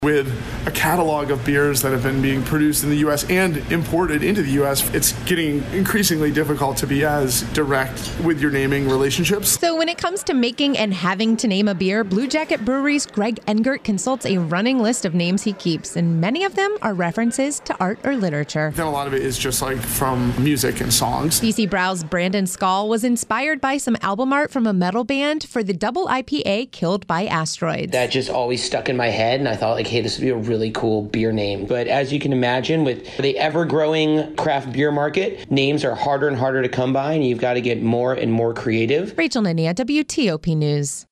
With a catalog of beers that have been being produced in the U.S. and imported into the U.S., it's getting increasingly difficult to be as direct with your naming relationships. So when it comes to making and having to name a beer, Blue Jacket Brewery's Greg Engert consults a running list of names he keeps, and many of them are references to art or literature. Then a lot of it is just like from music and songs. DC Brow's Brandon Skall was inspired by some album art from a metal band for the double IPA Killed by Asteroids. That just always stuck in my head, and I thought, like, hey, this would be a really cool beer name. But as you can imagine, with the ever-growing craft beer market, names are harder and harder to come by, and you've got to get more and more creative. Rachel Nania, WTOP News.